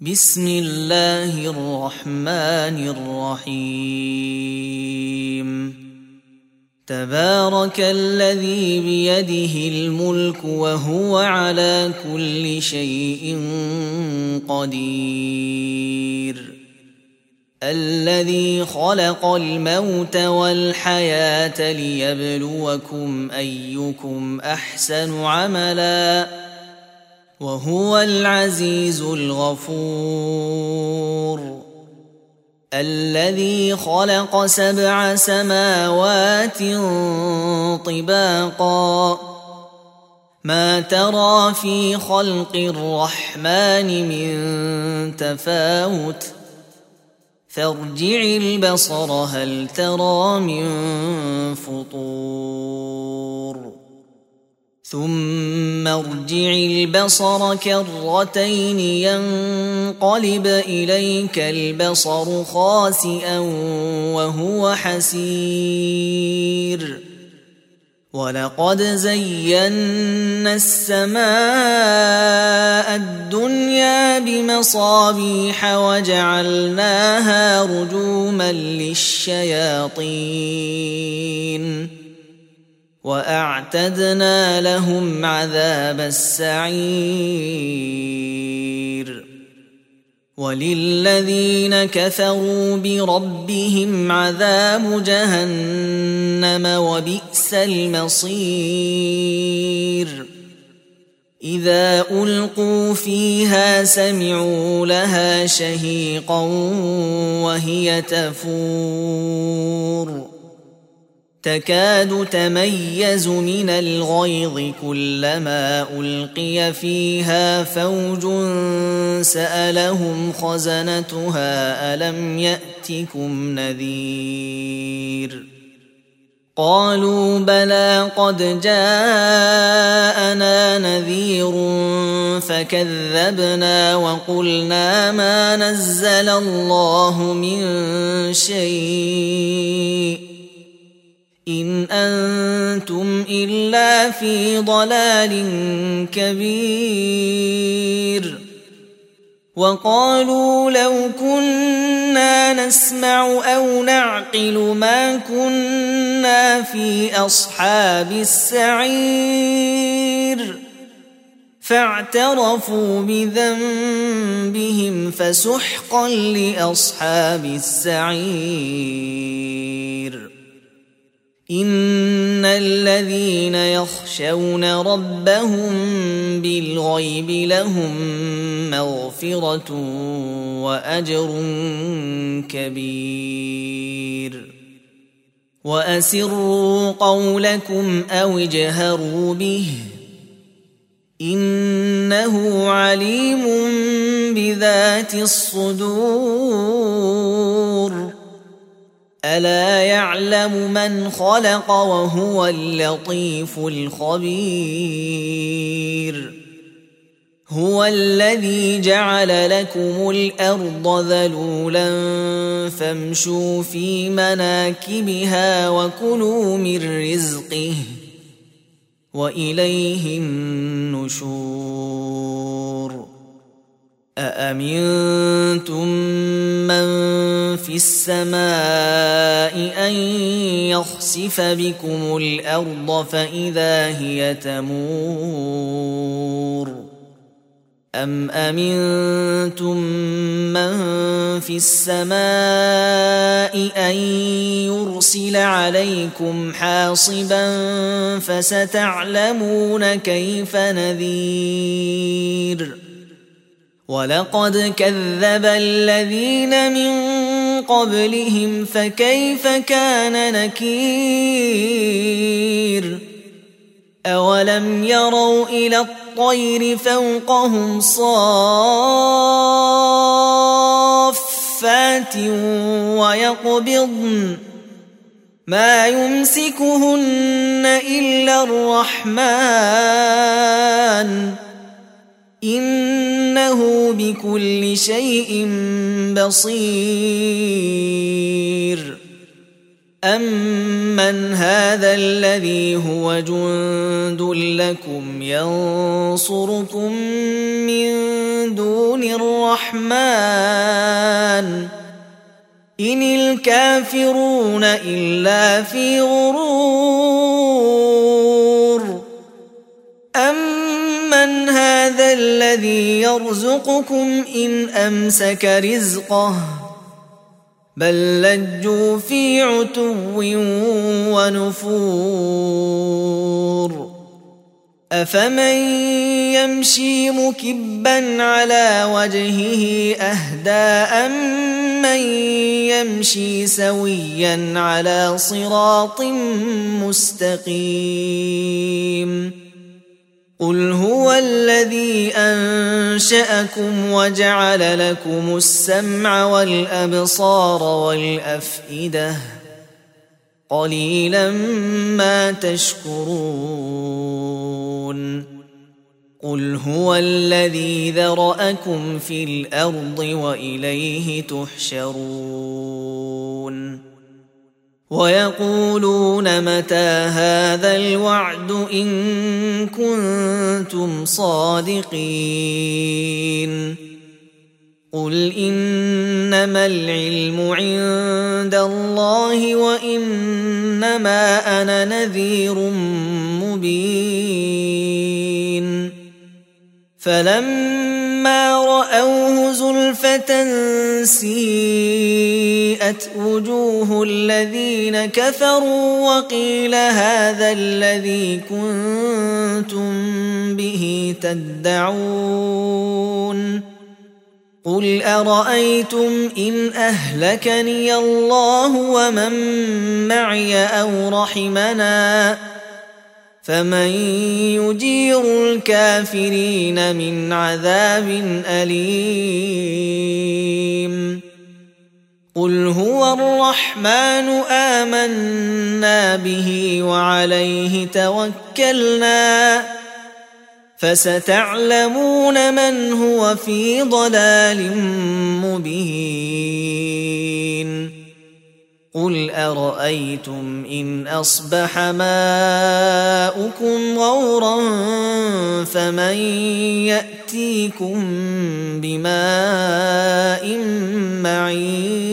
بسم الله الرحمن الرحيم. تبارك الذي بيده الملك وهو على كل شيء قدير. الذي خلق الموت والحياة ليبلوكم أيكم أحسن عملا وهو العزيز الغفور. الذي خلق 7 سماوات طباقا ما ترى في خلق الرحمن من تفاوت فارجع البصر هل ترى من فطور ثم ارجع البصر كرتين ينقلب إليك البصر خاسئا وهو حسير. ولقد زينا السماء الدنيا بمصابيح وجعلناها رجوما للشياطين وأعتدنا لهم عذاب السعير. وللذين كفروا بربهم عذاب جهنم وبئس المصير. إذا ألقوا فيها سمعوا لها شهيقا وهي تفور تكاد تميز من الغيظ كلما ألقي فيها فوج سألهم خزنتها ألم يأتكم نذير قالوا بلى قد جاءنا نذير فكذبنا وقلنا ما نزل الله من شيء إن أنتم إلا في ضلال كبير. وقالوا لو كنا نسمع أو نعقل ما كنا في أصحاب السعير فاعترفوا بذنبهم فسحقا لأصحاب السعير. إن الذين يخشون ربهم بالغيب لهم مغفرة وأجر كبير. وأسروا قولكم أو اجهروا به إنه عليم بذات الصدور. ألا يعلم من خلق وهو اللطيف الخبير. هو الذي جعل لكم الأرض ذلولا فامشوا في مناكبها وكلوا من رزقه وإليه النشور. أأمنتم من في السماء أن يخسف بكم الأرض فإذا هي تمور أم أمنتم من في السماء أن يرسل عليكم حاصبا فستعلمون كيف نذير. ولقد كذب الذين من قبلهم فكيف كان نكير. أولم يروا إلى الطير فوقهم صافات ويقبضن ما يمسكهن إلا الرحمن إنه بكل شيء بصير. أمن هذا الذي هو جند لكم ينصركم من دون دون الرحمن إن الكافرون إلا في غرور أمن هذا الذي يرزقكم إن أمسك رزقه بل لجوا في عتو ونفور أفمن يمشي مكبا على وجهه أهدى أمن يمشي سويا على صراط مستقيم قل هو الذي أنشأكم وجعل لكم السمع والأبصار والأفئدة قليلا ما تشكرون قل هو الذي ذرأكم في الأرض وإليه تحشرون ويقولون متى هذا الوعد إن كنتم صادقين قل إنما العلم عند الله وإنما أنا نذير مبين فلما رأوه زلفة سيئت وجوه الذين كفروا وقيل هذا الذي كنتم به تدعون قل أرأيتم إن أهلكني الله ومن معي أو رحمنا فمن يجير الكافرين من عذاب أليم قل هو الرحمن آمنا به وعليه توكلنا فستعلمون من هو في ضلال مبين قل أرأيتم إن أصبح ماؤكم غورا فمن يأتيكم بماء معين